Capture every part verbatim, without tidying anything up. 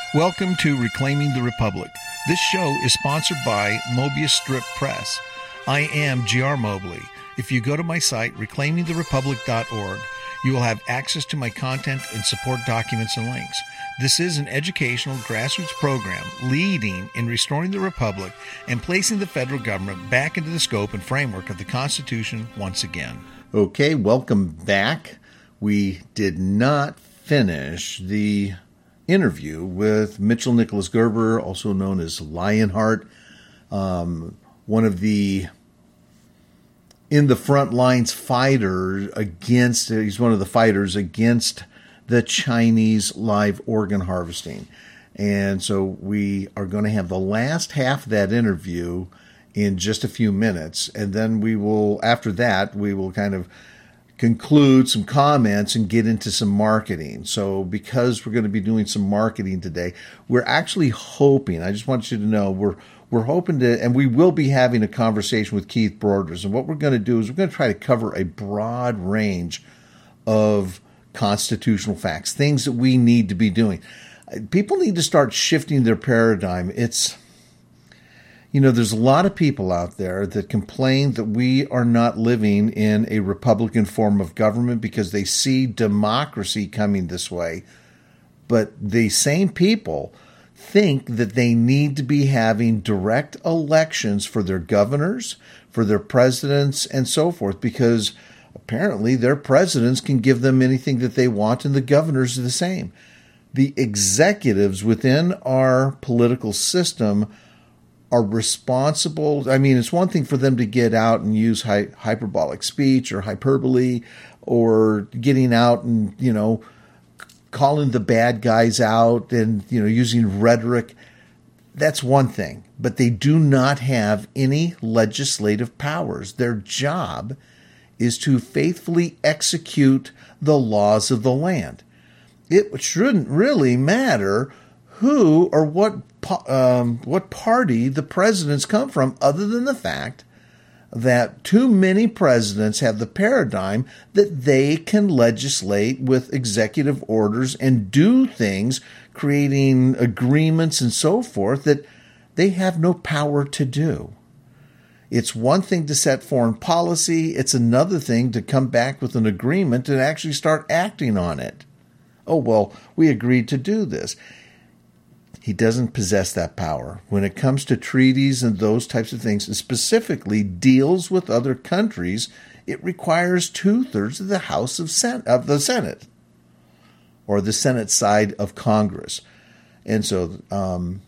Welcome to Reclaiming the Republic. This show is sponsored by Mobius Strip Press. I am G R Mobley. If you go to my site, reclaiming the republic dot org, you will have access to my content and support documents and links. This is an educational grassroots program leading in restoring the Republic and placing the federal government back into the scope and framework of the Constitution once again. Okay, welcome back. We did not finish the interview with Mitchell Nicholas Gerber, also known as Lionheart, um, one of the in the front lines fighters against, he's one of the fighters against the Chinese live organ harvesting. And so we are going to have the last half of that interview in just a few minutes. And then we will, after that, we will kind of conclude some comments and get into some marketing. So because we're going to be doing some marketing today, we're actually hoping, I just want you to know, we're we're hoping to, and we will be having a conversation with Keith Broders. And what we're going to do is we're going to try to cover a broad range of constitutional facts, things that we need to be doing. People need to start shifting their paradigm. It's, you know, there's a lot of people out there that complain that we are not living in a Republican form of government because they see democracy coming this way. But the same people think that they need to be having direct elections for their governors, for their presidents, and so forth, because apparently their presidents can give them anything that they want, and the governors are the same. The executives within our political system are responsible. I mean, it's one thing for them to get out and use hy- hyperbolic speech or hyperbole, or getting out and, you know, calling the bad guys out and, you know, using rhetoric. That's one thing. But they do not have any legislative powers. Their job is to faithfully execute the laws of the land. It shouldn't really matter who or what um, what party the presidents come from, other than the fact that too many presidents have the paradigm that they can legislate with executive orders and do things, creating agreements and so forth, that they have no power to do. It's one thing to set foreign policy. It's another thing to come back with an agreement and actually start acting on it. Oh, well, we agreed to do this. He doesn't possess that power. When it comes to treaties and those types of things, and specifically deals with other countries, it requires two-thirds of the House of, Sen- of the Senate, or the Senate side of Congress. And so um,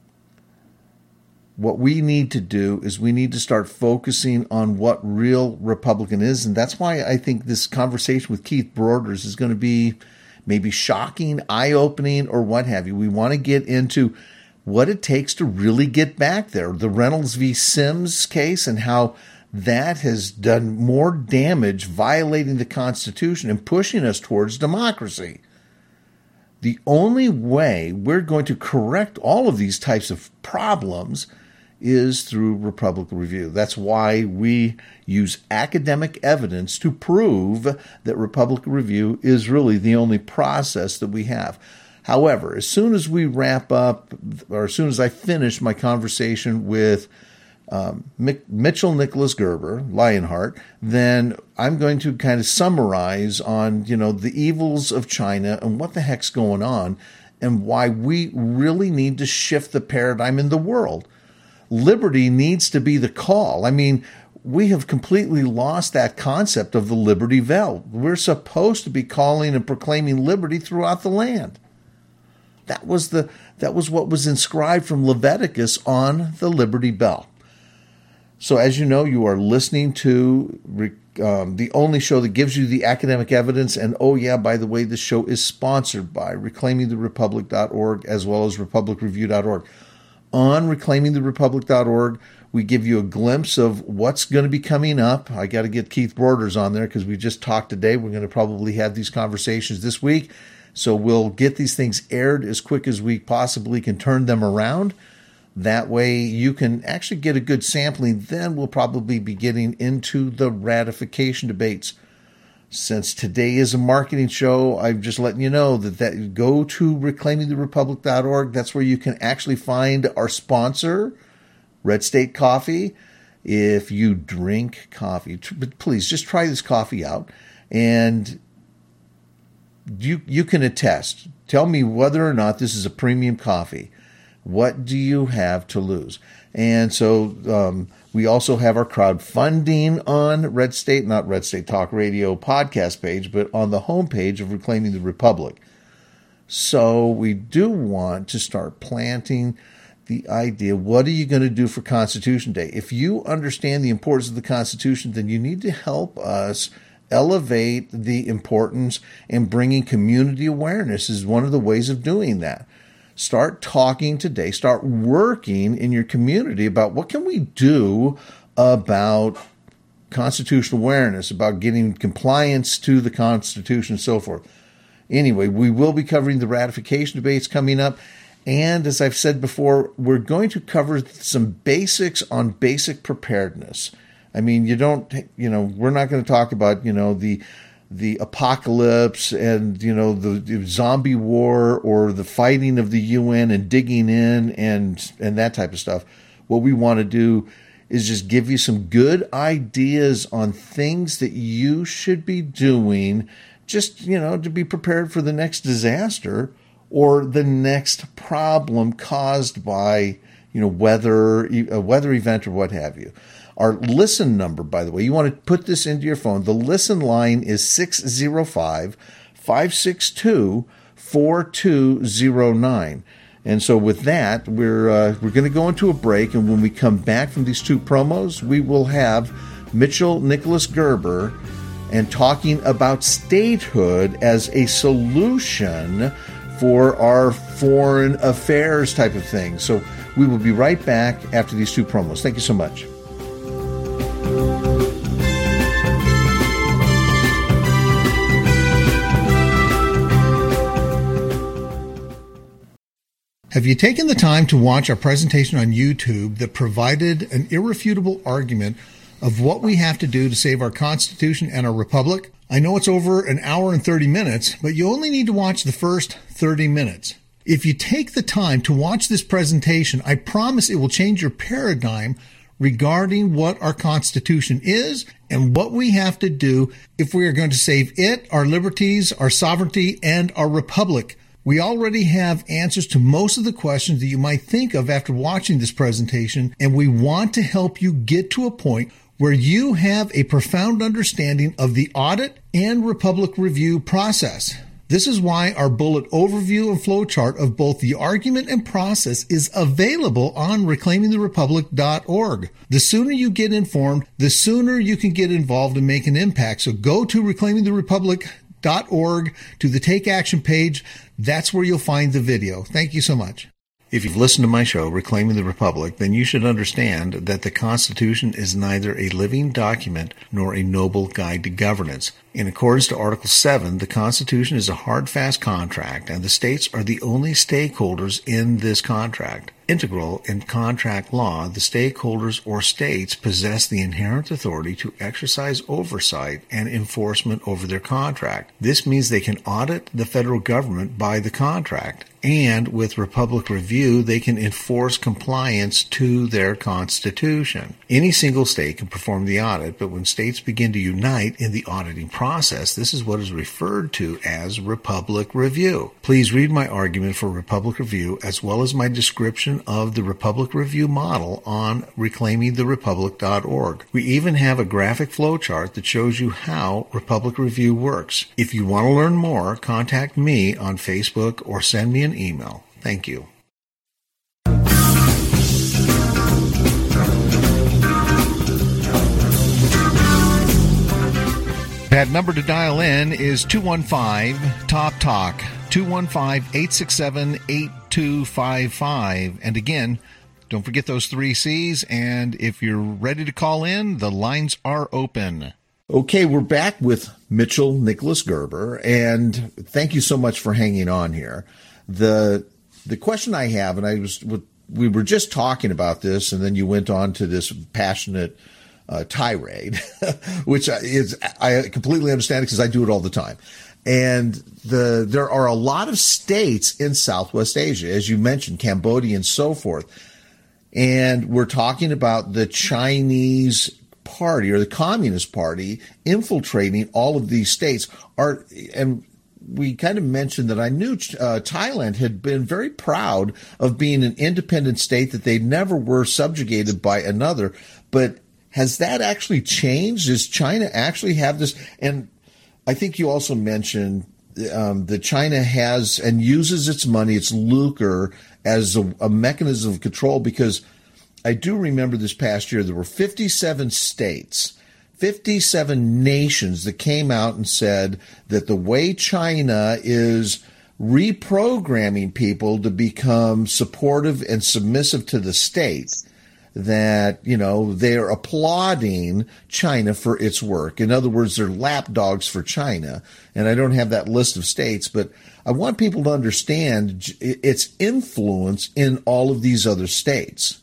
what we need to do is we need to start focusing on what real Republican is. And that's why I think this conversation with Keith Broders is going to be maybe shocking, eye-opening, or what have you. We want to get into what it takes to really get back there. The Reynolds v. Sims case, and how that has done more damage violating the Constitution and pushing us towards democracy. The only way we're going to correct all of these types of problems is through Republican review. That's why we use academic evidence to prove that Republican review is really the only process that we have. However, as soon as we wrap up, or as soon as I finish my conversation with um, Mitchell Nicholas Gerber, Lionheart, then I'm going to kind of summarize on, you know, the evils of China and what the heck's going on, and why we really need to shift the paradigm in the world. Liberty needs to be the call. I mean, we have completely lost that concept of the Liberty Bell. We're supposed to be calling and proclaiming liberty throughout the land. That was the that was what was inscribed from Leviticus on the Liberty Bell. So as you know, you are listening to um, the only show that gives you the academic evidence. And oh yeah, by the way, this show is sponsored by reclaiming the republic dot org as well as republic review dot org. On reclaiming the republic dot org, we give you a glimpse of what's going to be coming up. I got to get Keith Broders on there because we just talked today. We're going to probably have these conversations this week. So we'll get these things aired as quick as we possibly can turn them around. That way you can actually get a good sampling. Then we'll probably be getting into the ratification debates. Since today is a marketing show, I'm just letting you know that, that go to reclaiming the republic dot org. That's where you can actually find our sponsor, Red State Coffee. If you drink coffee, please just try this coffee out, and you you can attest. Tell me whether or not this is a premium coffee. What do you have to lose? And so um, we also have our crowdfunding on Red State, not Red State Talk Radio podcast page, but on the homepage of Reclaiming the Republic. So we do want to start planting the idea, what are you going to do for Constitution Day? If you understand the importance of the Constitution, then you need to help us elevate the importance, and bringing community awareness is one of the ways of doing that. Start talking today. Start working in your community about what can we do about constitutional awareness, about getting compliance to the Constitution and so forth. Anyway, we will be covering the ratification debates coming up. And as I've said before, we're going to cover some basics on basic preparedness. I mean, you don't, you know, we're not going to talk about, you know, the the apocalypse and, you know, the, the zombie war or the fighting of the U N and digging in and and that type of stuff. What we want to do is just give you some good ideas on things that you should be doing just, you know, to be prepared for the next disaster or the next problem caused by, you know, weather, a weather event or what have you. Our listen number, by the way, you want to put this into your phone. The listen line is six oh five, five six two, four two oh nine. And so with that, we're uh, we're going to go into a break. And when we come back from these two promos, we will have Mitchell Nicholas Gerber and talking about statehood as a solution for our foreign affairs type of thing. So we will be right back after these two promos. Thank you so much. Have you taken the time to watch our presentation on YouTube that provided an irrefutable argument of what we have to do to save our Constitution and our Republic? I know it's over an hour and thirty minutes, but you only need to watch the first thirty minutes. If you take the time to watch this presentation, I promise it will change your paradigm regarding what our Constitution is and what we have to do if we are going to save it, our liberties, our sovereignty, and our republic. We already have answers to most of the questions that you might think of after watching this presentation, and we want to help you get to a point where you have a profound understanding of the audit and republic review process. This is why our bullet overview and flowchart of both the argument and process is available on reclaiming the republic dot org. The sooner you get informed, the sooner you can get involved and make an impact. So go to reclaiming the republic dot org to the Take Action page. That's where you'll find the video. Thank you so much. If you've listened to my show, Reclaiming the Republic, then you should understand that the Constitution is neither a living document nor a noble guide to governance. In accordance to Article seven, the Constitution is a hard, fast contract, and the states are the only stakeholders in this contract. Integral in contract law, the stakeholders or states possess the inherent authority to exercise oversight and enforcement over their contract. This means they can audit the federal government by the contract, and with Republic Review, they can enforce compliance to their Constitution. Any single state can perform the audit, but when states begin to unite in the auditing process, this is what is referred to as Republic Review. Please read my argument for Republic Review as well as my description of the Republic Review model on reclaiming the republic dot org. We even have a graphic flowchart that shows you how Republic Review works. If you want to learn more, contact me on Facebook or send me an email. Thank you. That number to dial in is two one five, T O P, TALK, two one five, eight six seven, eight two five five. And again, don't forget those three C's, and if you're ready to call in, the lines are open. Okay, we're back with Mitchell Nicholas Gerber, and thank you so much for hanging on here. The the question I have, and I was we were just talking about this, and then you went on to this passionate uh, tirade, which is I completely understand because I do it all the time. And the there are a lot of states in Southwest Asia, as you mentioned, Cambodia and so forth. And we're talking about the Chinese Party or the Communist Party infiltrating all of these states. Are and we kind of mentioned that I knew uh, Thailand had been very proud of being an independent state, that they never were subjugated by another. But has that actually changed? Does China actually have this? And I think you also mentioned um, that China has and uses its money, its lucre, as a, a mechanism of control, because I do remember this past year there were fifty-seven states, fifty-seven nations that came out and said that the way China is reprogramming people to become supportive and submissive to the state, that, you know, they're applauding China for its work. In other words, they're lapdogs for China. And I don't have that list of states, but I want people to understand its influence in all of these other states.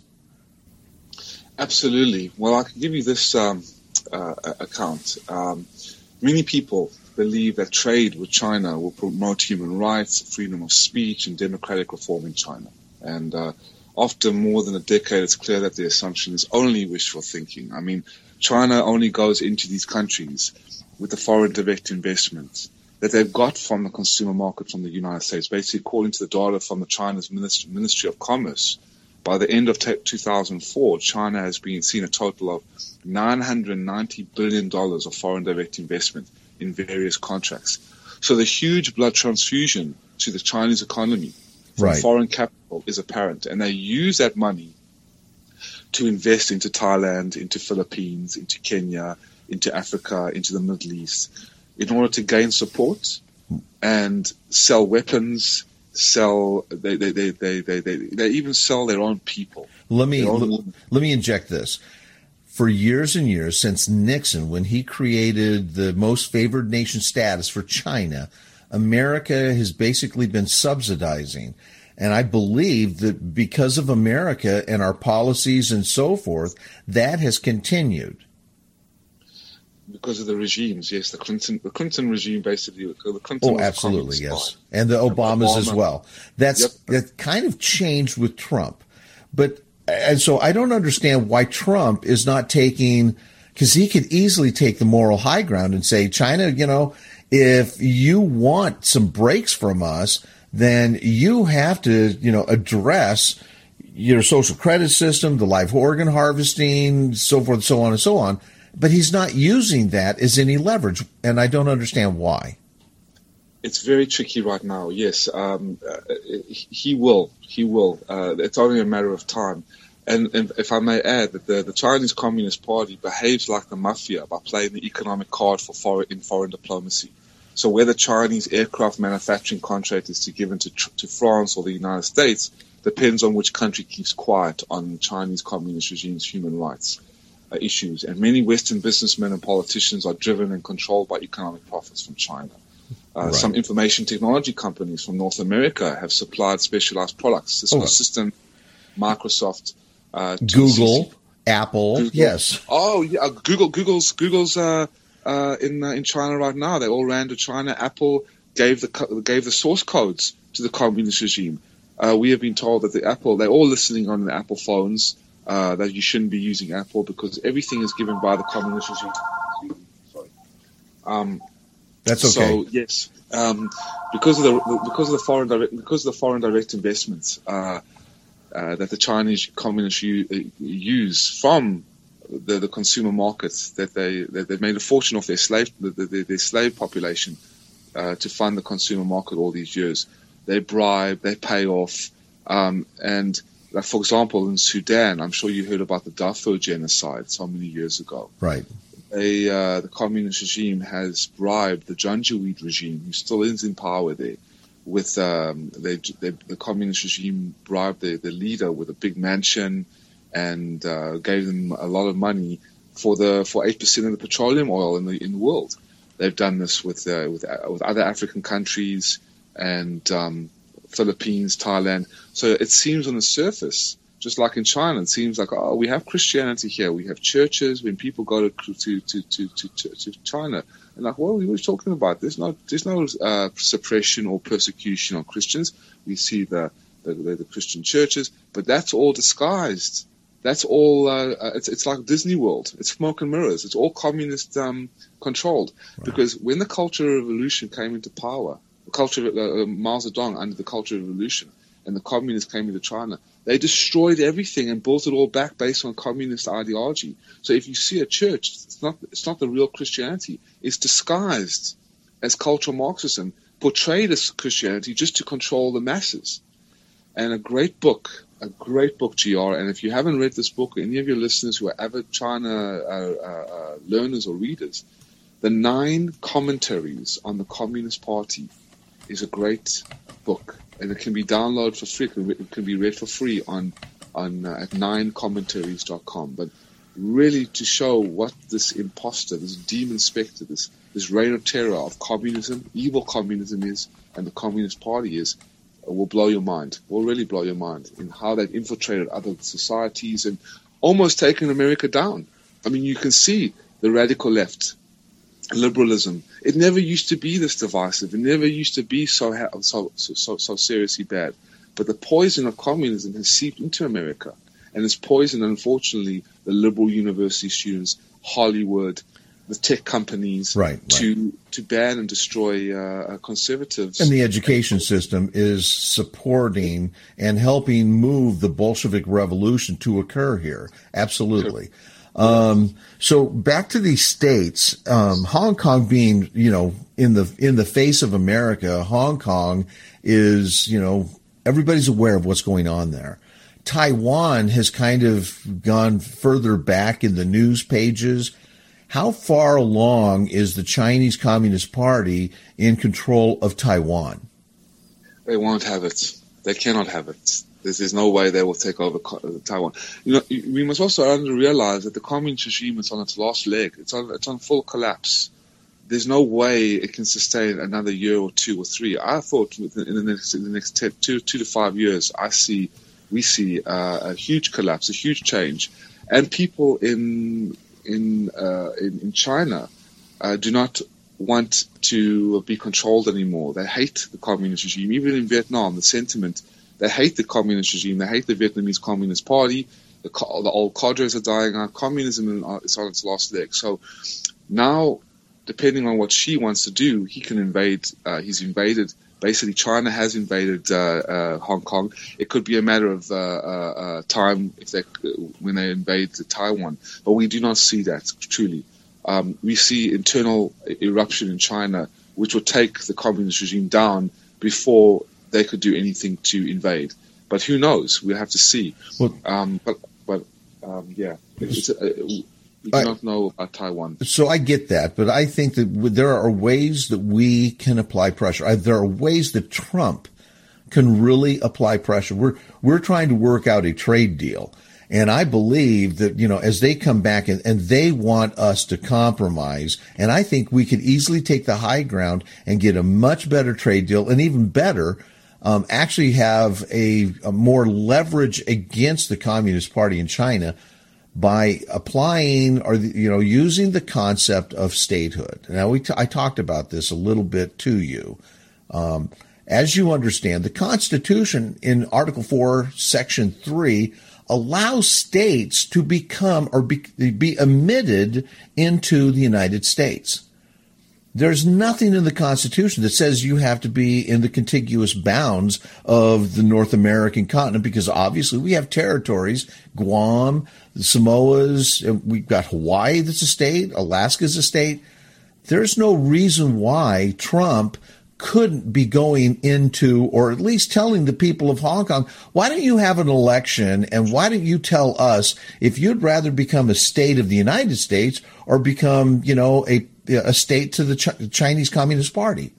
Absolutely. Well, I can give you this um, uh, account. Um, many people believe that trade with China will promote human rights, freedom of speech, and democratic reform in China. And uh, after more than a decade, it's clear that the assumption is only wishful thinking. I mean, China only goes into these countries with the foreign direct investments that they've got from the consumer market from the United States. Basically, according to the data from the China's Ministry, Ministry of Commerce, by the end of two thousand four, China has been seen a total of nine hundred ninety billion dollars of foreign direct investment in various contracts. So the huge blood transfusion to the Chinese economy from right. foreign capital is apparent. And they use that money to invest into Thailand, into Philippines, into Kenya, into Africa, into the Middle East, in order to gain support and sell weapons, sell they they they they they, they, they even sell their own people. Let me own, let, let me inject this. For years and years, since Nixon, when he created the most favored nation status for China, America has basically been subsidizing. And I believe that because of America and our policies and so forth, that has continued. Because of the regimes, yes, the Clinton, the Clinton regime, basically, the Clinton. Oh, absolutely, yes, and the Obamas Obama. as well. That's yep. that kind of changed with Trump, but and so I don't understand why Trump is not taking, because he could easily take the moral high ground and say, China, you know, if you want some breaks from us, then you have to, you know, address your social credit system, the live organ harvesting, so forth, so on and so on. But he's not using that as any leverage, and I don't understand why. It's very tricky right now, yes. Um, uh, he will. He will. Uh, it's only a matter of time. And, and if I may add, that the, the Chinese Communist Party behaves like the mafia by playing the economic card for foreign, in foreign diplomacy. So whether Chinese aircraft manufacturing contract is to given to, to France or the United States depends on which country keeps quiet on Chinese Communist regime's human rights uh, issues. And many Western businessmen and politicians are driven and controlled by economic profits from China. Uh, right. Some information technology companies from North America have supplied specialized products. Cisco oh. Systems, Microsoft, uh, Google, C- Apple, Google. Yes. Oh, yeah. Google, Google's, Google's uh, uh, in uh, in China right now. They all ran to China. Apple gave the co- gave the source codes to the communist regime. Uh, we have been told that the Apple, they're all listening on the Apple phones. Uh, that you shouldn't be using Apple because everything is given by the communist regime. Sorry. Um, That's okay. So yes, um, because of the because of the foreign direct because of the foreign direct investments uh, uh, that the Chinese communists u- use from the, the consumer markets, that they that they've made a fortune off their slave the, the, their slave population uh, to fund the consumer market all these years. They bribe, they pay off, um, and. Like for example, in Sudan, I'm sure you heard about the Darfur genocide so many years ago. Right. They, uh, the communist regime has bribed the Janjaweed regime, who still is in power there, with um, they, they, the communist regime bribed the, the leader with a big mansion and uh, gave them a lot of money for the for eight percent of the petroleum oil in the in the world. They've done this with uh, with uh, with other African countries and. Um, Philippines, Thailand. So it seems on the surface Just like in China, it seems like, oh, we have Christianity here. We have churches. When people go to to to to, to, to China, and like, what are we talking about? There's no there's no uh, suppression or persecution on Christians. We see the the, the the Christian churches, but that's all disguised. That's all. Uh, it's it's like Disney World. It's smoke and mirrors. It's all communist um, controlled. Right. Because when the Cultural Revolution came into power, the culture of uh, Mao Zedong under the Cultural Revolution, and the communists came into China, they destroyed everything and built it all back based on communist ideology. So if you see a church, it's not it's not the real Christianity. It's disguised as cultural Marxism, portrayed as Christianity just to control the masses. And a great book, a great book, G R. And if you haven't read this book, any of your listeners who are avid China uh, uh, learners or readers, The Nine Commentaries on the Communist Party is a great book. And it can be downloaded for free. It can be read for free on on uh, at nine commentaries dot com. But really, to show what this imposter, this demon specter, this this reign of terror of communism, evil communism is, and the Communist Party is, uh, will blow your mind. Will really blow your mind in how they've infiltrated other societies and almost taken America down. I mean, you can see the radical left, liberalism. It never used to be this divisive. It never used to be so so so so seriously bad. But the poison of communism has seeped into America, and it's poisoned, unfortunately, the liberal university students, Hollywood, the tech companies, right, right. to to ban and destroy uh, conservatives. And the education system is supporting and helping move the Bolshevik revolution to occur here. Absolutely. Sure. Um, so back to these states, um, Hong Kong being, you know, in the, in the face of America, Hong Kong is, you know, everybody's aware of what's going on there. Taiwan has kind of gone further back in the news pages. How far along is the Chinese Communist Party in control of Taiwan? They won't have it. They cannot have it. There's, there's no way they will take over Taiwan. You know, we must also realize that the communist regime is on its last leg. It's on, it's on full collapse. There's no way it can sustain another year or two or three. I thought in the next, in the next ten, two, two to five years, I see, we see uh, a huge collapse, a huge change, and people in in uh, in, in China uh, do not want to be controlled anymore. They hate the communist regime. Even in Vietnam, the sentiment. They hate the communist regime. They hate the Vietnamese Communist Party. The, the old cadres are dying out. Communism is on its last leg. So now, depending on what Xi wants to do, he can invade. Uh, he's invaded. Basically, China has invaded uh, uh, Hong Kong. It could be a matter of uh, uh, time if they when they invade Taiwan. But we do not see that truly. Um, we see internal eruption in China, which will take the communist regime down before they could do anything to invade. But who knows? We'll have to see. Well, um, but but um, yeah, it's, uh, we do I, not know about Taiwan. So I get that, but I think that there are ways that we can apply pressure. There are ways that Trump can really apply pressure. We're we're trying to work out a trade deal. And I believe that, you know, as they come back and, and they want us to compromise, and I think we could easily take the high ground and get a much better trade deal, and even better, um, actually have a, a more leverage against the Communist Party in China by applying or, you know, using the concept of statehood. Now, we t- I talked about this a little bit to you. Um, as you understand, the Constitution in Article four, Section three allows states to become or be, be admitted into the United States. There's nothing in the Constitution that says you have to be in the contiguous bounds of the North American continent, because obviously we have territories, Guam, the Samoas, we've got Hawaii that's a state, Alaska's a state. There's no reason why Trump couldn't be going into, or at least telling the people of Hong Kong, why don't you have an election, and why don't you tell us if you'd rather become a state of the United States or become, you know, a a state to the Ch- Chinese Communist Party?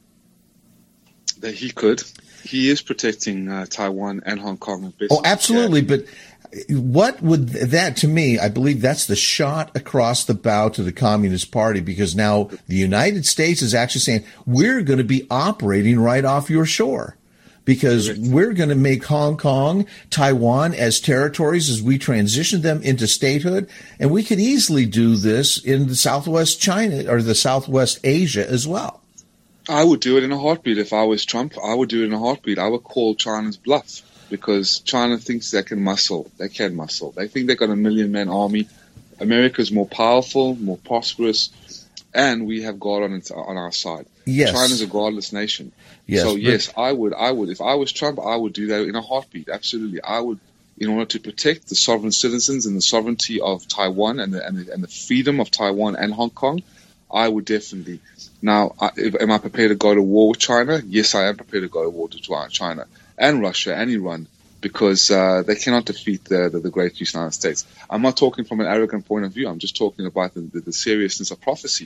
That he could. He is protecting uh, Taiwan and Hong Kong. Oh, absolutely. But what would that, to me, I believe that's the shot across the bow to the Communist Party, because now the United States is actually saying, we're going to be operating right off your shore. because Correct. we're going to make Hong Kong, Taiwan as territories as we transition them into statehood. And we could easily do this in the Southwest China or the Southwest Asia as well. I would do it in a heartbeat. If I was Trump, I would do it in a heartbeat. I would call China's bluff because China thinks they can muscle. They can muscle. They think they've got a million-man army. America's more powerful, more prosperous, and we have God on, it, on our side. Yes. China's a godless nation. Yes, so, but- yes, I would. I would. If I was Trump, I would do that in a heartbeat. Absolutely. I would, in order to protect the sovereign citizens and the sovereignty of Taiwan and the, and the, and the freedom of Taiwan and Hong Kong, I would definitely. Now, I, am I prepared to go to war with China? Yes, I am prepared to go to war with China and Russia and Iran because uh, they cannot defeat the, the, the great United States. I'm not talking from an arrogant point of view. I'm just talking about the, the, the seriousness of prophecy.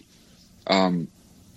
Um,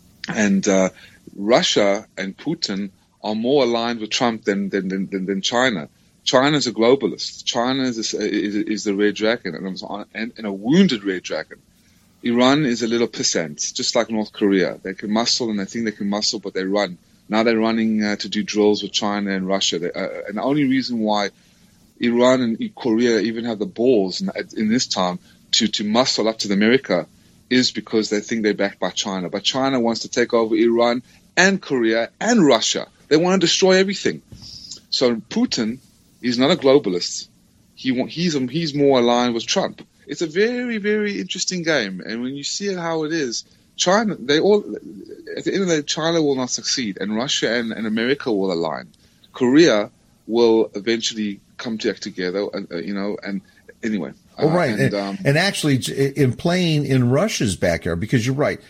and uh, Russia and Putin are more aligned with Trump than than, than, than China. China is a globalist. China is, a, is, is the red dragon, and, and, and a wounded red dragon. Iran is a little pissant, just like North Korea. They can muscle, and they think they can muscle, but they run. Now they're running uh, to do drills with China and Russia. They, uh, and the only reason why Iran and Korea even have the balls in, in this time to, to muscle up to America is because they think they're backed by China. But China wants to take over Iran and Korea and Russia. They want to destroy everything. So Putin is not a globalist. He he's he's more aligned with Trump. It's a very, very interesting game. And when you see it how it is, China, they all, at the end of the day, China will not succeed. And Russia and, and America will align. Korea will eventually come to act together, uh, you know, and anyway. Oh, right. Uh, and, and, um, and actually, in playing in Russia's backyard, because you're right,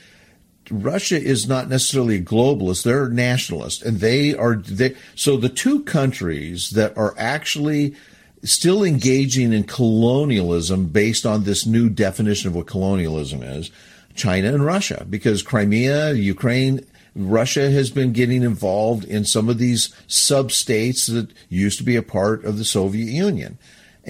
Russia is not necessarily a globalist; they're nationalist, and they are. They, so the two countries that are actually still engaging in colonialism, based on this new definition of what colonialism is, China and Russia, because Crimea, Ukraine, Russia has been getting involved in some of these sub-states that used to be a part of the Soviet Union.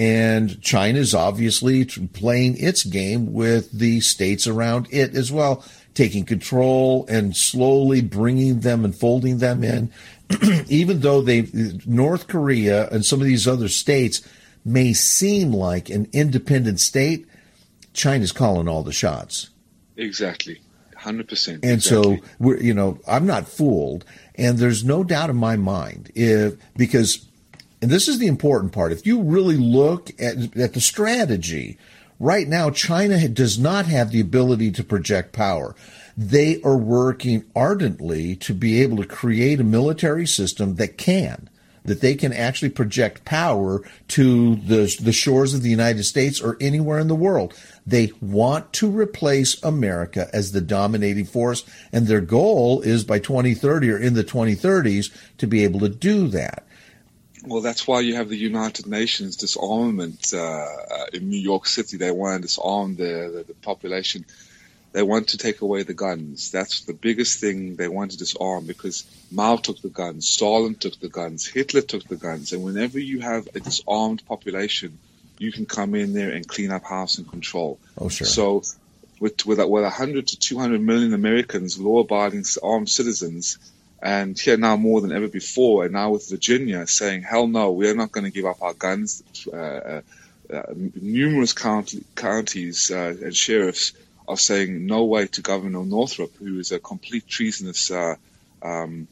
And China is obviously playing its game with the states around it as well, taking control and slowly bringing them and folding them in. Even though they, North Korea and some of these other states may seem like an independent state, China's calling all the shots. Exactly. one hundred percent. And exactly. so, we're, you know, I'm not fooled. And there's no doubt in my mind, if because, and this is the important part, if you really look at, at the strategy, right now, China does not have the ability to project power. They are working ardently to be able to create a military system that can, that they can actually project power to the, the shores of the United States or anywhere in the world. They want to replace America as the dominating force, and their goal is by twenty thirty or in the twenty thirties to be able to do that. Well, that's why you have the United Nations disarmament uh, uh, in New York City. They want to disarm the, the, the population. They want to take away the guns. That's the biggest thing they want to disarm, because Mao took the guns, Stalin took the guns, Hitler took the guns. And whenever you have a disarmed population, you can come in there and clean up house and control. Oh, sure. So with, with, with one hundred to two hundred million Americans, law-abiding armed citizens, and here now more than ever before, and now with Virginia saying, hell no, we're not going to give up our guns. Uh, uh, uh, numerous county, counties uh, and sheriffs are saying no way to Governor Northrop, who is a complete treasonous uh, um,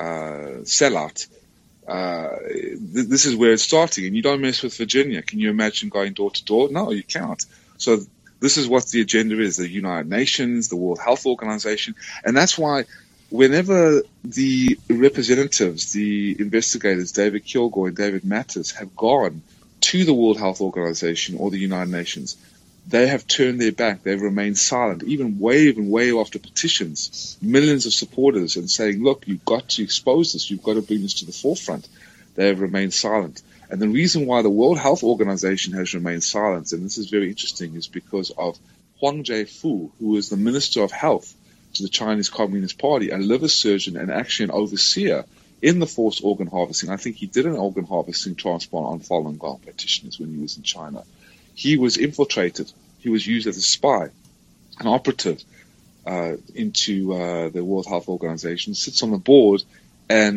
uh, sellout. Uh, th- this is where it's starting, and you don't mess with Virginia. Can you imagine going door to door? No, you can't. So this is what the agenda is, the United Nations, the World Health Organization, and that's why whenever the representatives, the investigators, David Kilgore and David Matters, have gone to the World Health Organization or the United Nations, they have turned their back. They've remained silent, even way and way after petitions, millions of supporters, and saying, look, you've got to expose this. You've got to bring this to the forefront. They have remained silent. And the reason why the World Health Organization has remained silent, and this is very interesting, is because of Huang Jiefu, who is the Minister of Health to the Chinese Communist Party, a liver surgeon and actually an overseer in the forced organ harvesting. I think he did an organ harvesting transplant on Falun Gong practitioners when he was in China. He was infiltrated. He was used as a spy, an operative uh, into uh, the World Health Organization, sits on the board, and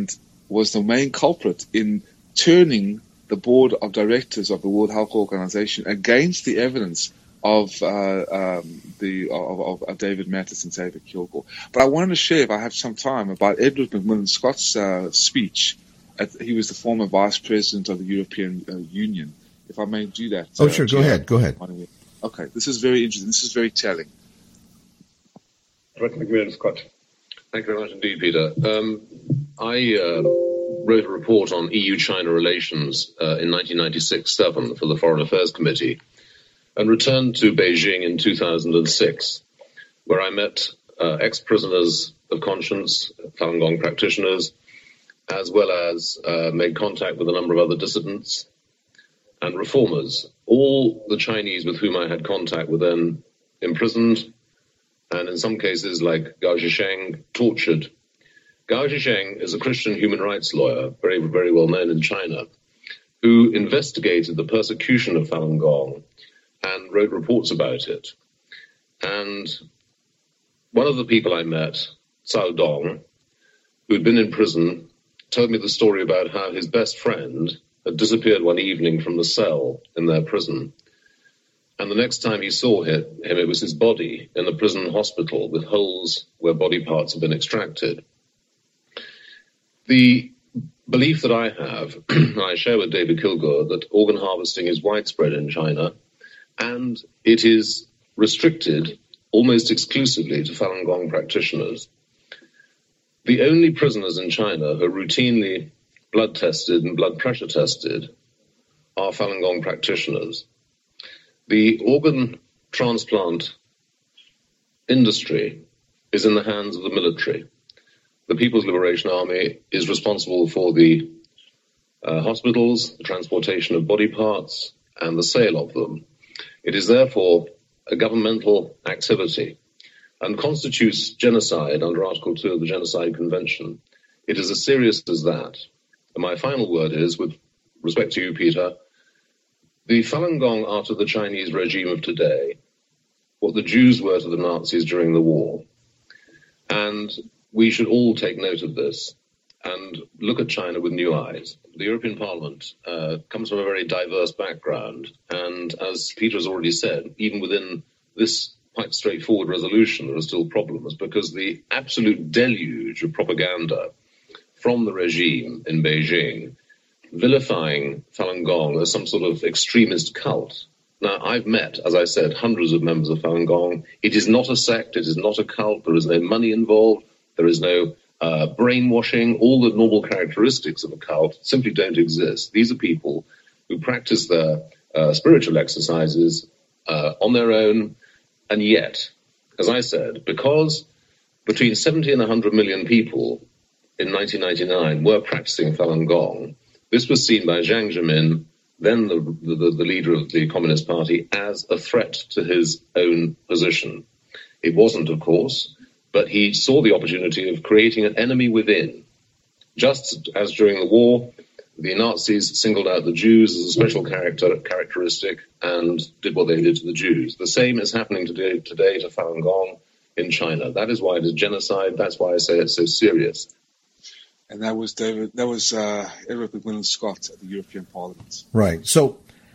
was the main culprit in turning the board of directors of the World Health Organization against the evidence of uh, um, the of, of David Matas and David Kilgour. But I wanted to share, if I have some time, about Edward McMillan Scott's uh, speech. At, he was the former vice president of the European uh, Union. If I may do that. Oh, uh, sure. Go ahead. Go ahead. Okay. This is very interesting. This is very telling. Director McMillan Scott. Thank you very much indeed, Peter. Um, I uh, wrote a report on E U-China relations uh, in nineteen ninety-six seven for the Foreign Affairs Committee, and returned to Beijing in two thousand six, where I met uh, ex-prisoners of conscience, Falun Gong practitioners, as well as uh, made contact with a number of other dissidents and reformers. All the Chinese with whom I had contact were then imprisoned, and in some cases, like Gao Zhisheng, tortured. Gao Zhisheng is a Christian human rights lawyer, very, very well known in China, who investigated the persecution of Falun Gong and wrote reports about it. And one of the people I met, Cao Dong, who had been in prison, told me the story about how his best friend had disappeared one evening from the cell in their prison. And the next time he saw him, it was his body in the prison hospital with holes where body parts had been extracted. The belief that I have, and I share with David Kilgour, that organ harvesting is widespread in China, and it is restricted almost exclusively to Falun Gong practitioners. The only prisoners in China who are routinely blood tested and blood pressure tested are Falun Gong practitioners. The organ transplant industry is in the hands of the military. The People's Liberation Army is responsible for the uh, hospitals, the transportation of body parts, and the sale of them. It is therefore a governmental activity and constitutes genocide under Article two of the Genocide Convention. It is as serious as that. And my final word is, with respect to you, Peter, the Falun Gong are to the Chinese regime of today what the Jews were to the Nazis during the war. And we should all take note of this and look at China with new eyes. The European Parliament uh, comes from a very diverse background, and as Peter has already said, even within this quite straightforward resolution, there are still problems, because the absolute deluge of propaganda from the regime in Beijing, vilifying Falun Gong as some sort of extremist cult. Now, I've met, as I said, hundreds of members of Falun Gong. It is not a sect, it is not a cult, there is no money involved, there is no uh, brainwashing. All the normal characteristics of a cult simply don't exist. These are people who practice their uh, spiritual exercises uh, on their own, and yet, as I said, because between seventy and one hundred million people in nineteen ninety-nine were practicing Falun Gong, this was seen by Jiang Zemin, then the, the, the leader of the Communist Party, as a threat to his own position. It wasn't, of course, but he saw the opportunity of creating an enemy within. Just as during the war, the Nazis singled out the Jews as a special character, characteristic and did what they did to the Jews. The same is happening today, today to Falun Gong in China. That is why it is genocide. That's why I say it's so serious. And that was David. That was uh, Edward McMillan Scott at the European Parliament. Right. So,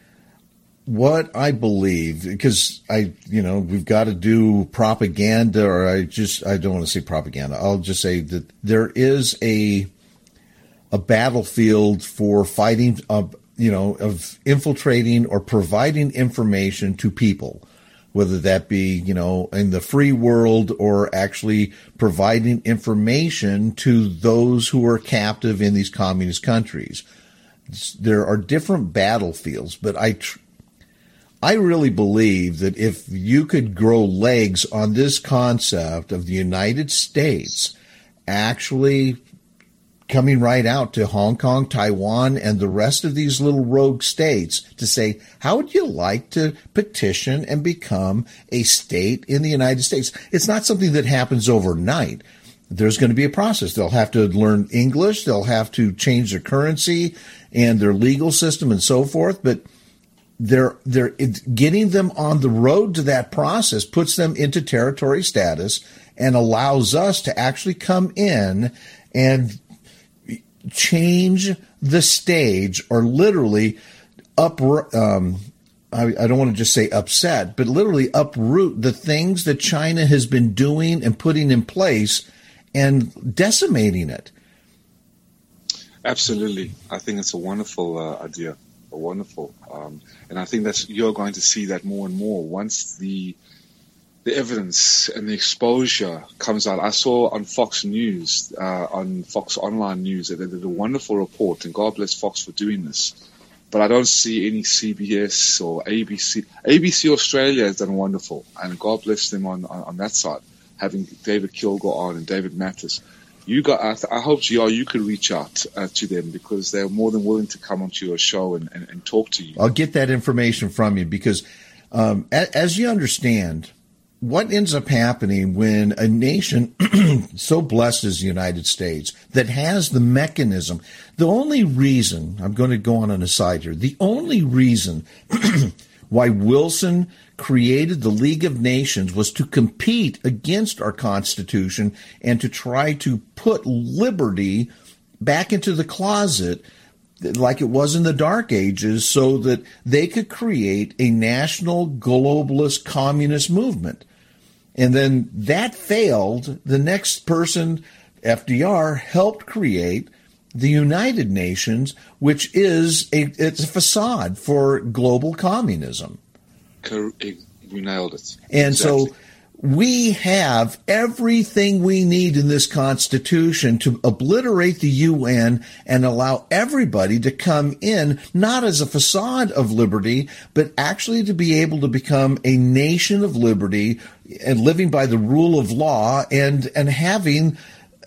what I believe, because I, you know, we've got to do propaganda, or I just, I don't want to say propaganda. I'll just say that there is a a battlefield for fighting, uh, you know, of infiltrating or providing information to people, whether that be, you know, in the free world or actually providing information to those who are captive in these communist countries. There are different battlefields, but I, tr- I really believe that if you could grow legs on this concept of the United States actually coming right out to Hong Kong, Taiwan, and the rest of these little rogue states to say, how would you like to petition and become a state in the United States? It's not something that happens overnight. There's going to be a process. They'll have to learn English. They'll have to change their currency and their legal system and so forth. But they're, they're getting them on the road to that process puts them into territory status and allows us to actually come in and change the stage or literally up, um, I, I don't want to just say upset, but literally uproot the things that China has been doing and putting in place and decimating it. Absolutely. I think it's a wonderful uh, idea, a wonderful. Um, and I think that you're going to see that more and more once the the evidence and the exposure comes out. I saw on Fox News, uh, on Fox Online News, that they did a wonderful report, and God bless Fox for doing this. But I don't see any C B S or A B C. A B C Australia has done wonderful, and God bless them on, on, on that side, having David Kilgore on and David Mathis. You got. I, th- I hope, G R, you could reach out uh, to them, because they're more than willing to come onto your show and, and, and talk to you. I'll get that information from you, because um, a- as you understand, what ends up happening when a nation so blessed as the United States that has the mechanism, the only reason, I'm going to go on an aside here, the only reason why Wilson created the League of Nations was to compete against our Constitution and to try to put liberty back into the closet like it was in the Dark Ages, so that they could create a national globalist communist movement. And then that failed. The next person, F D R, helped create the United Nations, which is a, it's a facade for global communism. You nailed it. And exactly. So we have everything we need in this Constitution to obliterate the U N and allow everybody to come in, not as a facade of liberty, but actually to be able to become a nation of liberty and living by the rule of law and, and having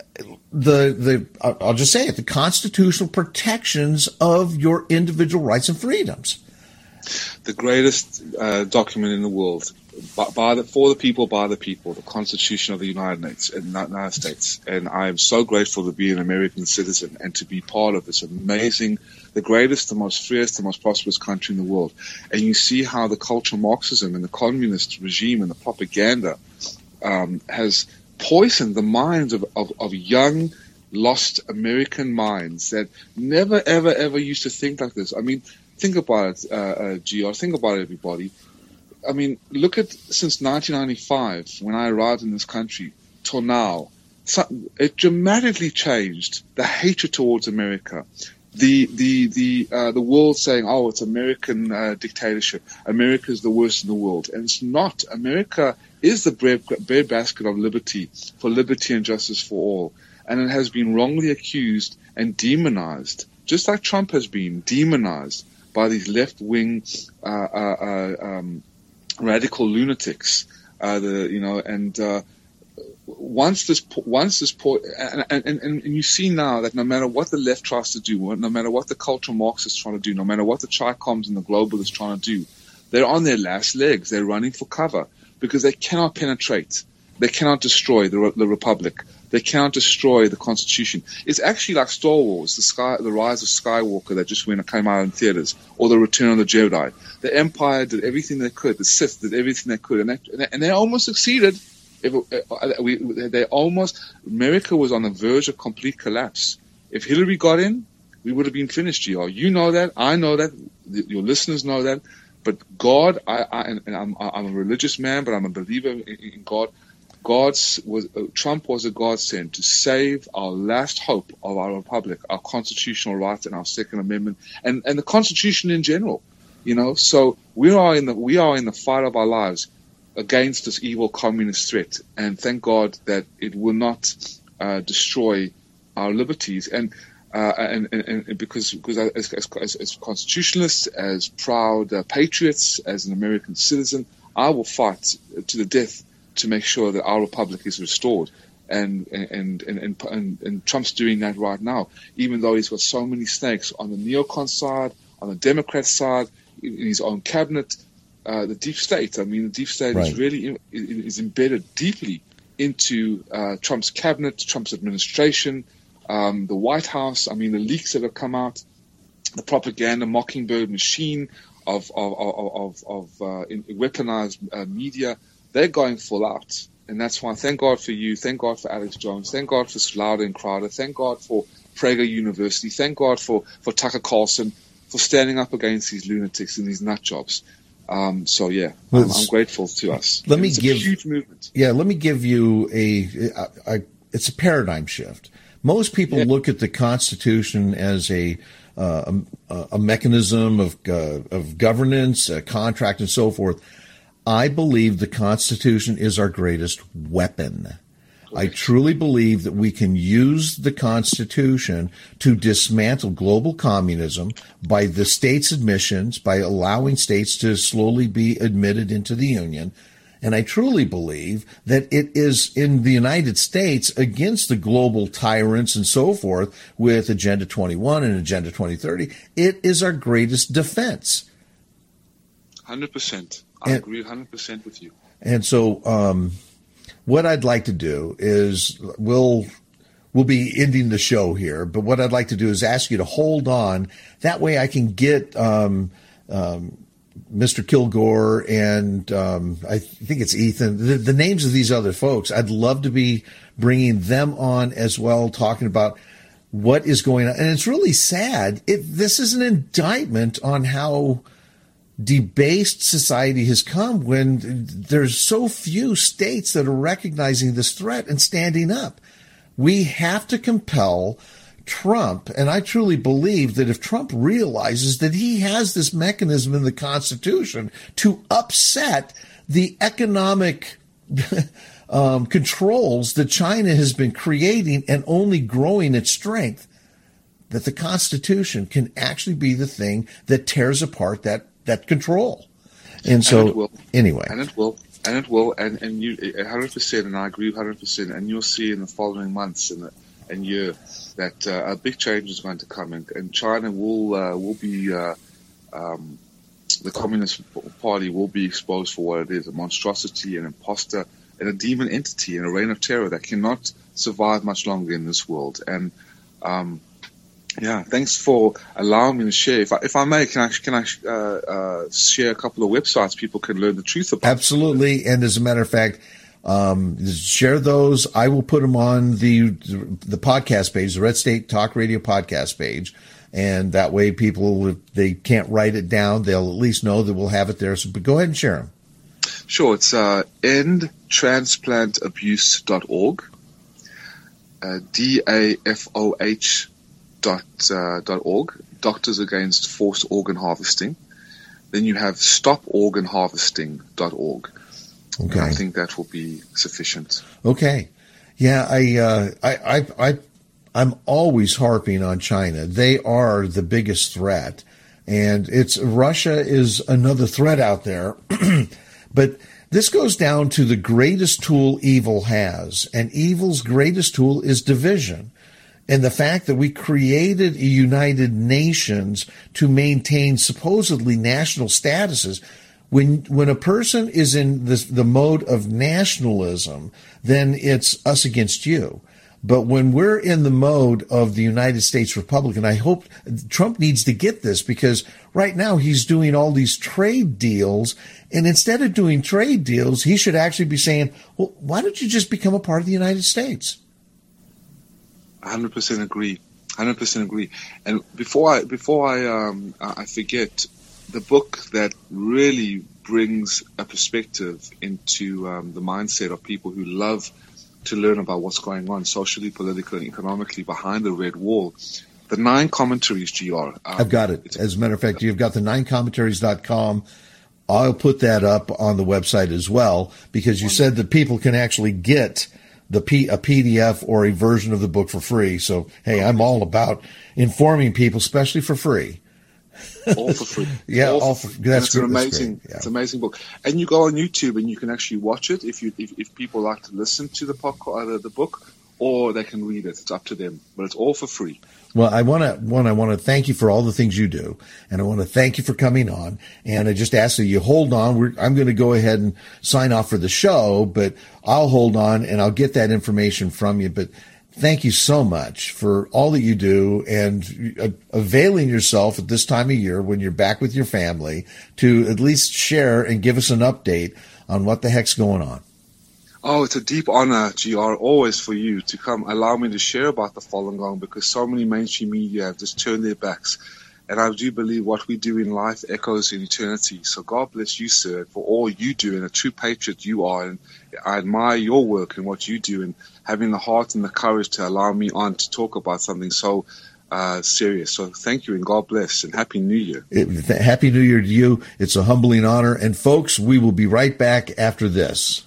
the, the, I'll just say it, the constitutional protections of your individual rights and freedoms. The greatest uh, document in the world, by, by the, for the people, by the people, the Constitution of the United States, United States. And I am so grateful to be an American citizen and to be part of this amazing, the greatest, the most freest, the most prosperous country in the world. And you see how the cultural Marxism and the communist regime and the propaganda um, has poisoned the minds of, of, of young, lost American minds that never, ever, ever used to think like this. I mean, think about it, uh, uh, G R. Think about it, everybody. I mean, look at since nineteen ninety-five, when I arrived in this country, till now, it dramatically changed. The hatred towards America, the the the uh, the world saying, "Oh, it's American uh, dictatorship. America is the worst in the world," and it's not. America is the bread, bread basket of liberty, for liberty and justice for all, and it has been wrongly accused and demonized, just like Trump has been demonized by these left-wing uh, uh, uh, um, radical lunatics, uh, the you know, and uh, once this once this and, and, and, and you see now that no matter what the left tries to do, no matter what the cultural Marxists trying to do, no matter what the Chi-Coms and the globalists trying to do, they're on their last legs. They're running for cover because they cannot penetrate, they cannot destroy the, the Republic. They cannot destroy the Constitution. It's actually like Star Wars, the sky, the Rise of Skywalker that just went came out in theaters, or the Return of the Jedi. The Empire did everything they could. The Sith did everything they could, and they, and they almost succeeded. If it, we, they almost America was on the verge of complete collapse. If Hillary got in, we would have been finished. G R, you know that, I know that, your listeners know that. But God, I, I and I'm, I'm a religious man, but I'm a believer in, in God. God's was uh, Trump was a godsend to save our last hope of our republic, our constitutional rights, and our Second Amendment, and, and the Constitution in general. You know, so we are in the we are in the fight of our lives against this evil communist threat, and thank God that it will not uh, destroy our liberties. And uh, and, and, and because because as, as, as constitutionalists, as proud uh, patriots, as an American citizen, I will fight to the death to make sure that our republic is restored, and and, and and and and Trump's doing that right now. Even though he's got so many snakes on the neocon side, on the Democrat side, in his own cabinet, uh, the deep state. I mean, the deep state right. is really is embedded deeply into uh, Trump's cabinet, Trump's administration, um, the White House. I mean, the leaks that have come out, the propaganda mockingbird machine of of of of, of uh, weaponized uh, media. They're going full out, and that's why. Thank God for you. Thank God for Alex Jones. Thank God for Slaughter and Crowder. Thank God for Prager University. Thank God for, for Tucker Carlson for standing up against these lunatics and these nut jobs. Um, so yeah, well, I'm, I'm grateful to us. Let me it's give a huge movement. Yeah, let me give you a, a, a it's a paradigm shift. Most people yeah. look at the Constitution as a uh, a, a mechanism of uh, of governance, a contract, and so forth. I believe the Constitution is our greatest weapon. I truly believe that we can use the Constitution to dismantle global communism by the states' admissions, by allowing states to slowly be admitted into the Union. And I truly believe that it is in the United States against the global tyrants and so forth with Agenda twenty-one and Agenda twenty thirty. It is our greatest defense. one hundred percent. I and, agree one hundred percent with you. And so, um, what I'd like to do is we'll we'll be ending the show here, but what I'd like to do is ask you to hold on. That way I can get um, um, Mister Kilgore and um, I think it's Ethan, the, the names of these other folks. I'd love to be bringing them on as well, talking about what is going on. And it's really sad. It, this is an indictment on how debased society has come when there's so few states that are recognizing this threat and standing up. We have to compel Trump, and I truly believe that if Trump realizes that he has this mechanism in the Constitution to upset the economic um, controls that China has been creating and only growing its strength, that the Constitution can actually be the thing that tears apart that that control. And so, and it will. anyway. And it will. And it will. And, and you, one hundred percent, and I agree one hundred percent, and you'll see in the following months and, and year that uh, a big change is going to come, and, and China will uh, will be, uh, um, the Communist Party will be exposed for what it is, a monstrosity, an imposter, and a demon entity, and a reign of terror that cannot survive much longer in this world. And, um, yeah, thanks for allowing me to share. If I, if I may, can I can I uh, uh, share a couple of websites people can learn the truth about? Absolutely, and as a matter of fact, um, share those. I will put them on the the podcast page, the Red State Talk Radio podcast page, and that way people, if they can't write it down, they'll at least know that we'll have it there. So, but go ahead and share them. Sure, it's uh, end transplant abuse dot org, uh, D A F O H. Dot, uh, dot org, Doctors Against Forced Organ Harvesting. Then you have stop organ harvesting dot org. Okay. And I think that will be sufficient. Okay. Yeah, I, uh, I, I, I, I'm always harping on China. They are the biggest threat, and it's Russia is another threat out there. But this goes down to the greatest tool evil has, and evil's greatest tool is division. And the fact that we created a United Nations to maintain supposedly national statuses, when when a person is in this, the mode of nationalism, then it's us against you. But when we're in the mode of the United States Republic, and I hope Trump needs to get this, because right now he's doing all these trade deals, and instead of doing trade deals, he should actually be saying, well, why don't you just become a part of the United States? one hundred percent agree. one hundred percent agree. And before I before I um I forget, the book that really brings a perspective into um, the mindset of people who love to learn about what's going on socially, politically, and economically behind the red wall, the Nine Commentaries, G R. Um, I've got it. As a matter of fact, you've got the nine commentaries dot com. I'll put that up on the website as well, because you said that people can actually get the P, a P D F or a version of the book for free. So, hey, I'm all about informing people, especially for free. All for free. yeah, all, all for for, that's it's an that's amazing, yeah. it's an amazing book. And you go on YouTube and you can actually watch it if you if, if people like to listen to the podcast, uh, the book, or they can read it. It's up to them, but it's all for free. Well, I want to one. I want to thank you for all the things you do, and I want to thank you for coming on. And I just ask that you hold on. We're, I'm going to go ahead and sign off for the show, but I'll hold on and I'll get that information from you. But thank you so much for all that you do, and uh, availing yourself at this time of year when you're back with your family to at least share and give us an update on what the heck's going on. Oh, it's a deep honor, G R, always for you to come allow me to share about the Falun Gong, because so many mainstream media have just turned their backs. And I do believe what we do in life echoes in eternity. So God bless you, sir, for all you do, and a true patriot you are. And I admire your work and what you do, and having the heart and the courage to allow me on to talk about something so uh, serious. So thank you, and God bless, and Happy New Year. It, Happy New Year to you. It's a humbling honor. And folks, we will be right back after this.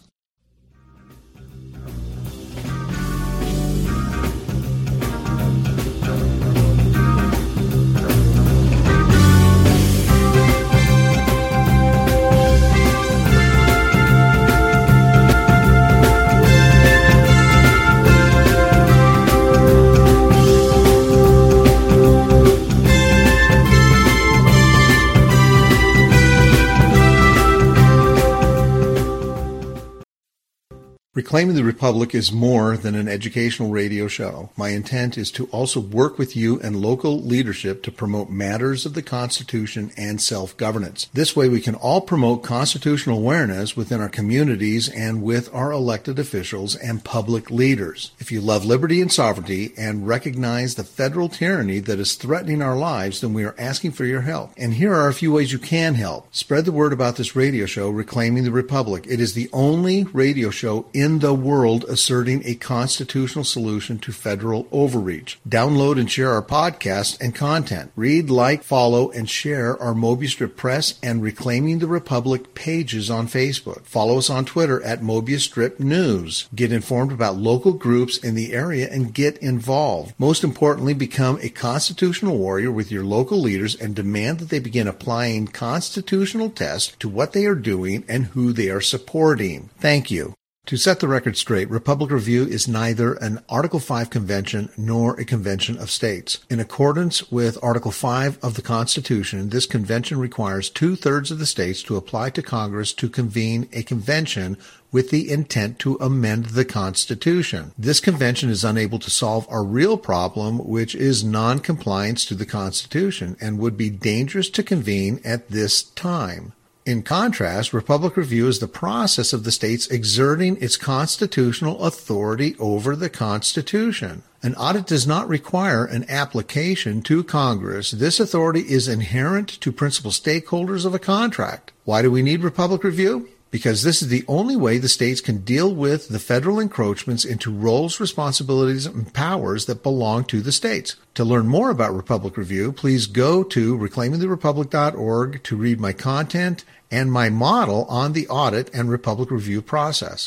Reclaiming the Republic is more than an educational radio show. My intent is to also work with you and local leadership to promote matters of the Constitution and self-governance. This way we can all promote constitutional awareness within our communities and with our elected officials and public leaders. If you love liberty and sovereignty and recognize the federal tyranny that is threatening our lives, then we are asking for your help. And here are a few ways you can help. Spread the word about this radio show, Reclaiming the Republic. It is the only radio show in in the world asserting a constitutional solution to federal overreach. Download and share our podcast and content. Read, like, follow, and share our Mobius Strip Press and Reclaiming the Republic pages on Facebook. Follow us on Twitter at Mobius Strip News. Get informed about local groups in the area and get involved. Most importantly, become a constitutional warrior with your local leaders and demand that they begin applying constitutional tests to what they are doing and who they are supporting. Thank you. To set the record straight, Republic Review is neither an Article five convention nor a convention of states. In accordance with Article five of the Constitution, this convention requires two-thirds of the states to apply to Congress to convene a convention with the intent to amend the Constitution. This convention is unable to solve our real problem, which is non-compliance to the Constitution, and would be dangerous to convene at this time. In contrast, Republic Review is the process of the states exerting its constitutional authority over the Constitution. An audit does not require an application to Congress. This authority is inherent to principal stakeholders of a contract. Why do we need Republic Review? Because this is the only way the states can deal with the federal encroachments into roles, responsibilities, and powers that belong to the states. To learn more about Republic Review, please go to reclaiming the republic dot org to read my content and my model on the audit and Republic Review process.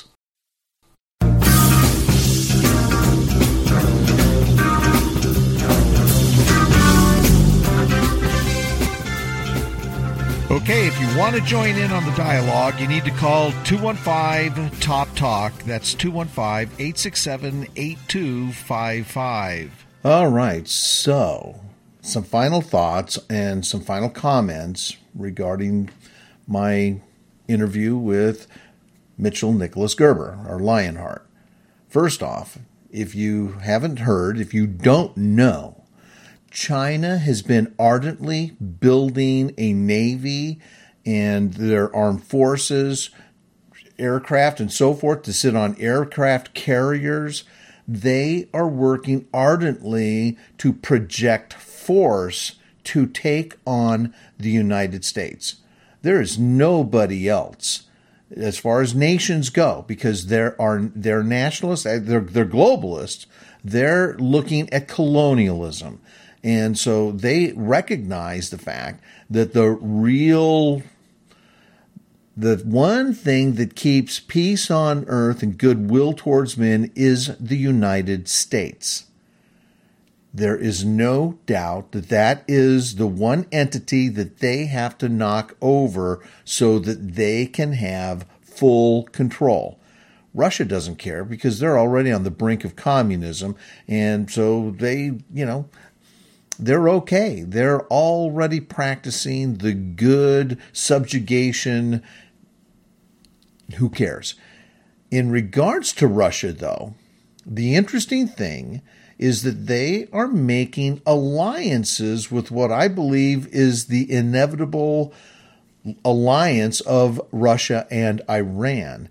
Okay, if you want to join in on the dialogue, you need to call two one five, T O P, TALK. That's two one five, eight six seven, eight two five five. All right, so some final thoughts and some final comments regarding my interview with Mitchell Nicholas Gerber, or Lionheart. First off, if you haven't heard, if you don't know, China has been ardently building a navy and their armed forces, aircraft and so forth to sit on aircraft carriers. They are working ardently to project force to take on the United States. There is nobody else as far as nations go, because there are they're nationalists, they're, they're globalists. They're looking at colonialism. And so they recognize the fact that the real, the one thing that keeps peace on earth and goodwill towards men is the United States. There is no doubt that that is the one entity that they have to knock over so that they can have full control. Russia doesn't care because they're already on the brink of communism, and so they, you know, they're okay. They're already practicing the good subjugation. Who cares? In regards to Russia, though, the interesting thing is that they are making alliances with what I believe is the inevitable alliance of Russia and Iran.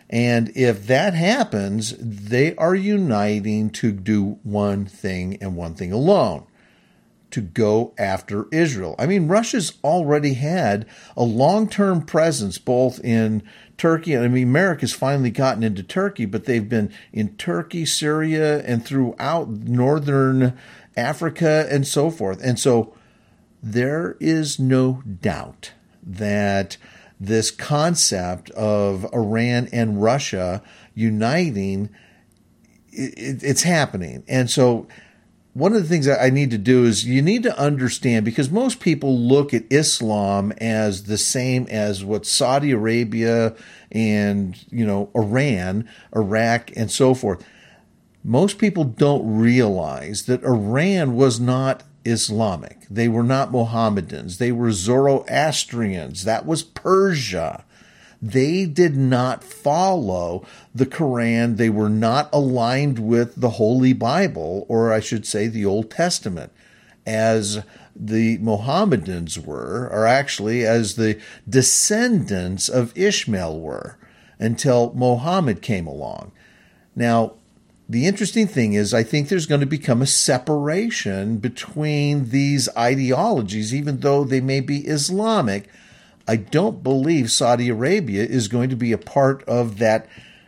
And if that happens, they are uniting to do one thing and one thing alone, to go after Israel. I mean, Russia's already had a long-term presence both in Turkey, and I mean, America's finally gotten into Turkey, but they've been in Turkey, Syria, and throughout northern Africa and so forth. And so there is no doubt that this concept of Iran and Russia uniting, it, it's happening. And so one of the things I need to do is you need to understand, because most people look at Islam as the same as what Saudi Arabia and, you know, Iran, Iraq, and so forth. Most people don't realize that Iran was not Islamic. They were not Mohammedans. They were Zoroastrians. That was Persia. They did not follow the Quran. They were not aligned with the Holy Bible, or I should say the Old Testament, as the Mohammedans were, or actually as the descendants of Ishmael were, until Muhammad came along. Now, the interesting thing is, I think there's going to become a separation between these ideologies, even though they may be Islamic. I don't believe Saudi Arabia is going to be a part of that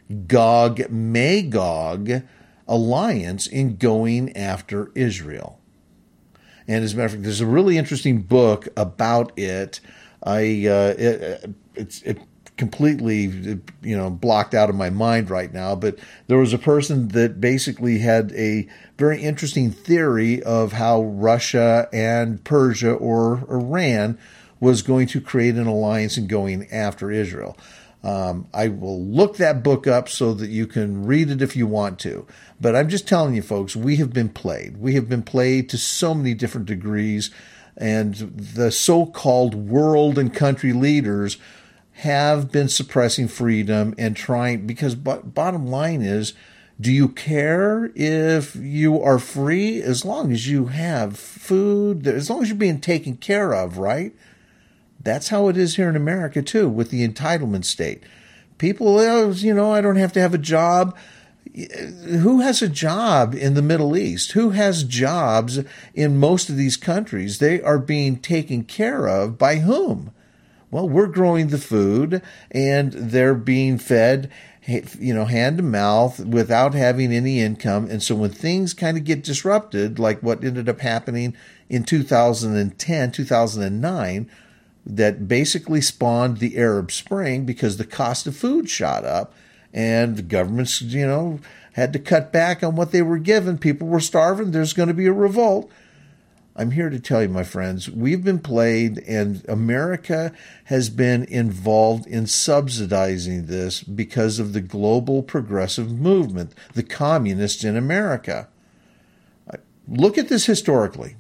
Gog-Magog alliance in going after Israel. And as a matter of fact, there's a really interesting book about it. I uh, it, it's it completely you know blocked out of my mind right now, but there was a person that basically had a very interesting theory of how Russia and Persia or Iran was going to create an alliance in going after Israel. Um, I will look that book up so that you can read it if you want to. But I'm just telling you, folks, we have been played. We have been played to so many different degrees, and the so-called world and country leaders have been suppressing freedom and trying, because b- bottom line is, do you care if you are free? As long as you have food, as long as you're being taken care of, right? That's how it is here in America, too, with the entitlement state. People, you know, I don't have to have a job. Who has a job in the Middle East? Who has jobs in most of these countries? They are being taken care of by whom? Well, we're growing the food, and they're being fed, you know, hand to mouth without having any income. And so when things kind of get disrupted, like what ended up happening in two thousand ten, two thousand nine, that basically spawned the Arab Spring because the cost of food shot up and the governments, you know, had to cut back on what they were given. People were starving. There's going to be a revolt. I'm here to tell you, my friends, we've been played, and America has been involved in subsidizing this because of the global progressive movement, the communists in America. Look at this historically.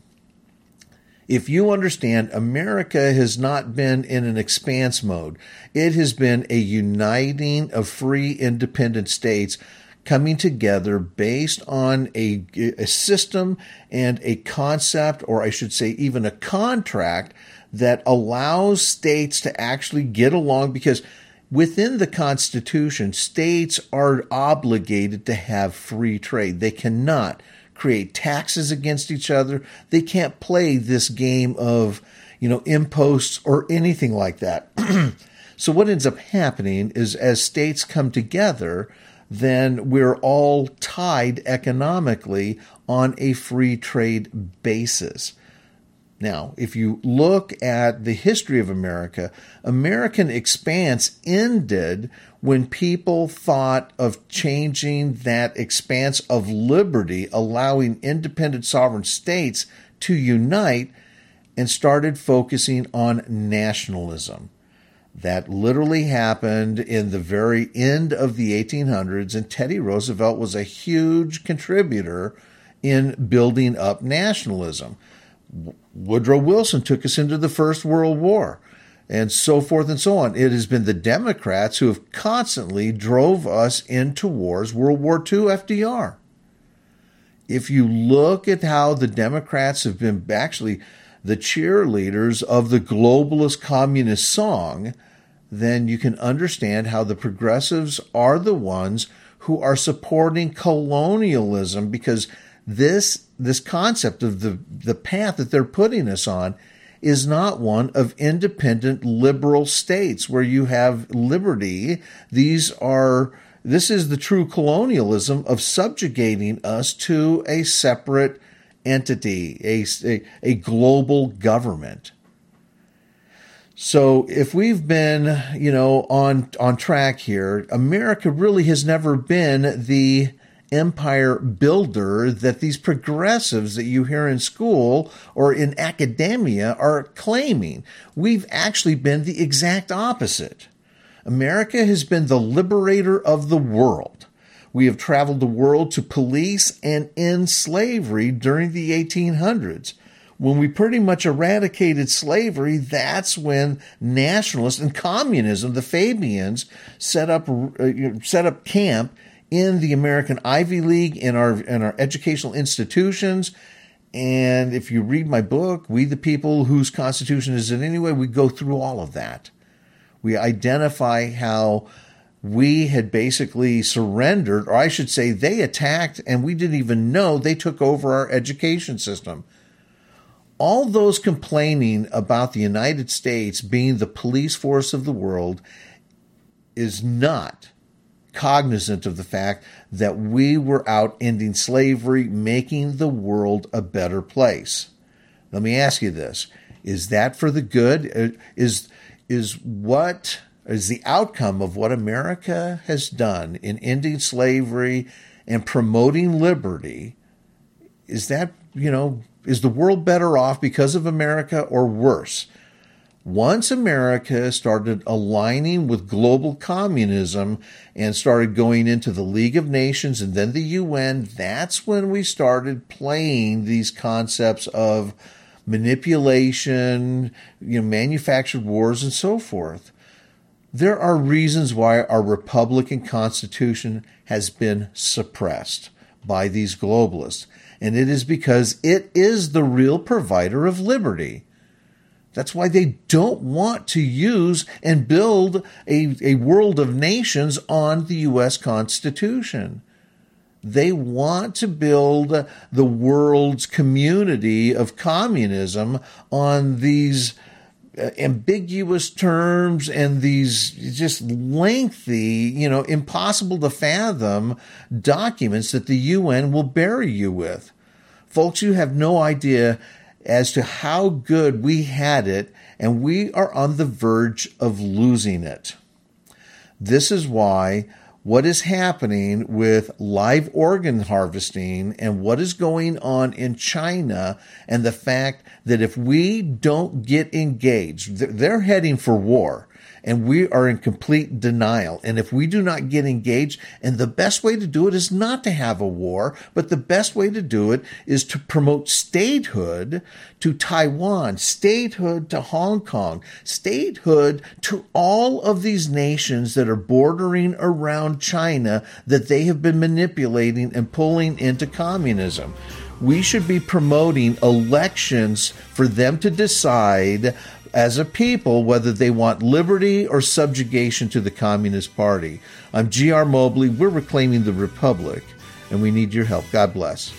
If you understand, America has not been in an expanse mode. It has been a uniting of free, independent states coming together based on a, a system and a concept, or I should say even a contract, that allows states to actually get along, because within the Constitution, states are obligated to have free trade. They cannot create taxes against each other. They can't play this game of, you know, imposts or anything like that. So what ends up happening is, as states come together, then we're all tied economically on a free trade basis. Now, if you look at the history of America, American expanse ended when people thought of changing that expanse of liberty, allowing independent sovereign states to unite, and started focusing on nationalism. That literally happened in the very end of the eighteen hundreds, and Teddy Roosevelt was a huge contributor in building up nationalism. Woodrow Wilson took us into the First World War, and so forth and so on. It has been the Democrats who have constantly drove us into wars. World War Two, F D R. If you look at how the Democrats have been actually the cheerleaders of the globalist communist song, then you can understand how the progressives are the ones who are supporting colonialism, because this this concept of the, the path that they're putting us on is not one of independent liberal states where you have liberty. These are this is the true colonialism of subjugating us to a separate entity, a, a, a global government. So if we've been, you know, on on track here, America really has never been the empire builder that these progressives that you hear in school or in academia are claiming. We've actually been the exact opposite. America has been the liberator of the world. We have traveled the world to police and end slavery during the eighteen hundreds. When we pretty much eradicated slavery, that's when nationalists and communism, the Fabians, set up uh, set up camp in the American Ivy League, in our in our educational institutions. And if you read my book, We the People Whose Constitution Is in Any Way, we go through all of that. We identify how we had basically surrendered, or I should say they attacked, and we didn't even know they took over our education system. All those complaining about the United States being the police force of the world is not cognizant of the fact that we were out ending slavery, making the world a better place. Let me ask you this. Is that for the good? Is, is what is the outcome of what America has done in ending slavery and promoting liberty? Is that, you know, is the world better off because of America or worse? Once America started aligning with global communism and started going into the League of Nations and then the U N, that's when we started playing these concepts of manipulation, you know, manufactured wars and so forth. There are reasons why our Republican Constitution has been suppressed by these globalists. And it is because it is the real provider of liberty. That's why they don't want to use and build a, a world of nations on the U S Constitution. They want to build the world's community of communism on these ambiguous terms and these just lengthy, you know, impossible to fathom documents that the U N will bury you with. Folks, you have no idea as to how good we had it, and we are on the verge of losing it. This is why what is happening with live organ harvesting and what is going on in China, and the fact that if we don't get engaged, they're heading for war, and we are in complete denial. And if we do not get engaged, and the best way to do it is not to have a war, but the best way to do it is to promote statehood to Taiwan, statehood to Hong Kong, statehood to all of these nations that are bordering around China that they have been manipulating and pulling into communism. We should be promoting elections for them to decide as a people whether they want liberty or subjugation to the Communist Party. I'm G R Mobley. We're reclaiming the Republic, and we need your help. God bless.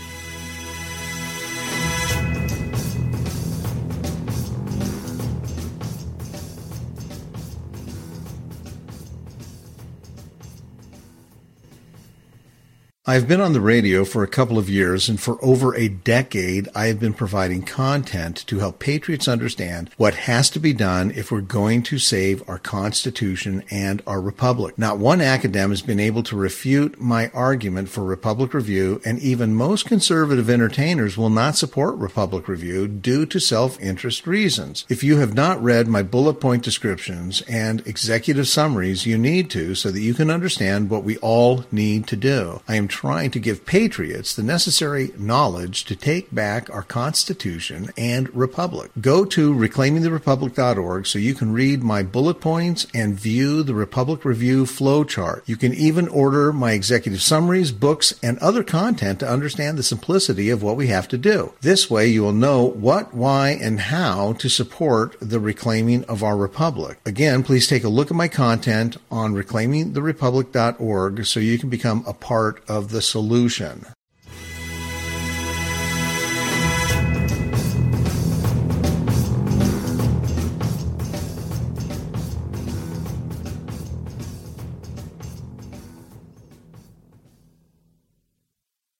I've been on the radio for a couple of years, and for over a decade, I have been providing content to help patriots understand what has to be done if we're going to save our Constitution and our Republic. Not one academic has been able to refute my argument for Republic Review, and even most conservative entertainers will not support Republic Review due to self-interest reasons. If you have not read my bullet point descriptions and executive summaries, you need to, so that you can understand what we all need to do. I am trying to give patriots the necessary knowledge to take back our Constitution and Republic. Go to reclaiming the republic dot org so you can read my bullet points and view the Republic Review flowchart. You can even order my executive summaries, books, and other content to understand the simplicity of what we have to do. This way you will know what, why, and how to support the reclaiming of our republic. Again, please take a look at my content on reclaiming the republic dot org so you can become a part of the solution.